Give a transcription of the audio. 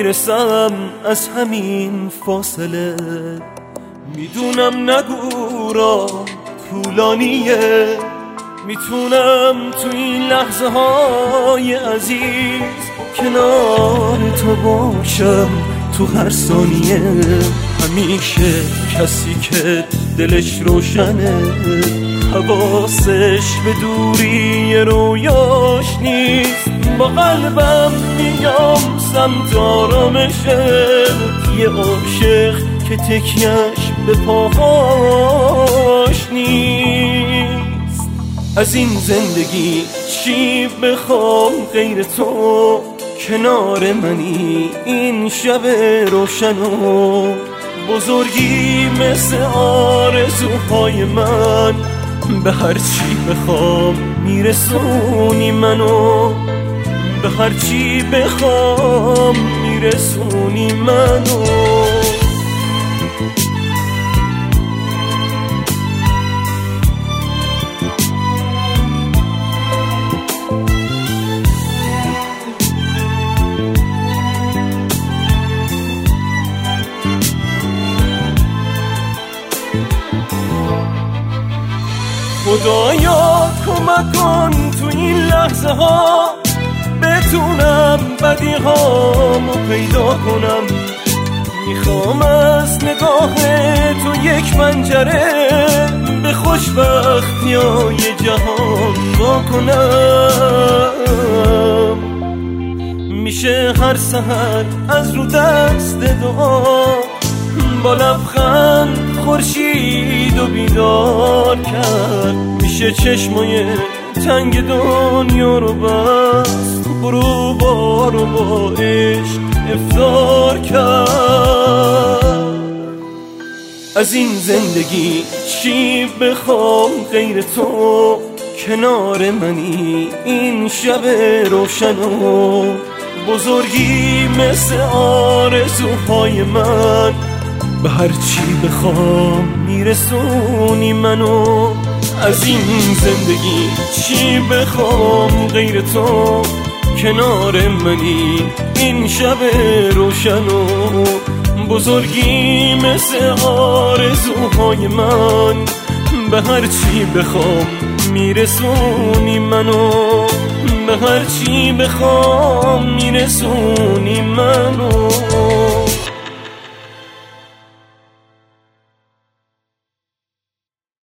میرسم از همین فاصله. میدونم نگو را طولانیه، میتونم تو این لحظه های عزیز کنار تو باشم تو هر ثانیه. همیشه کسی که دلش روشنه حواسش به دوری رویاش نیست. با قلبم میام سمت آرامشه، یه عاشق که تکیهش به پاهاش نیست. از این زندگی چی بخوام غیر تو، کنار منی این شب روشن و بزرگی مثل آرزوهای من. به هر چی بخوام میرسونی منو، به هر چی بخوام میرسونی منو. خدایا کمک کن تو این لحظه ها بتونم بدیهامو پیدا کنم. میخوام از نگاه تو یک پنجره به خوشبختیای جهان با کنم. میشه هر سحر از رو دست دعا با لبخند خورشید و بیدار کرد. میشه چشمای تنگ دنیا رو بست، غروبا رو با عشق افطار کرد. از این زندگی چی بخوام غیر تو، کنار منی این شب روشن و بزرگی مثل آرزوهای من. به هر چی بخوام میرسونی منو. از این زندگی چی بخوام غیر تو، کنار منی این شب روشن و بزرگی مثل آرزوهای من. به هر چی بخوام میرسونی منو، به هر چی بخوام میرسونی منو.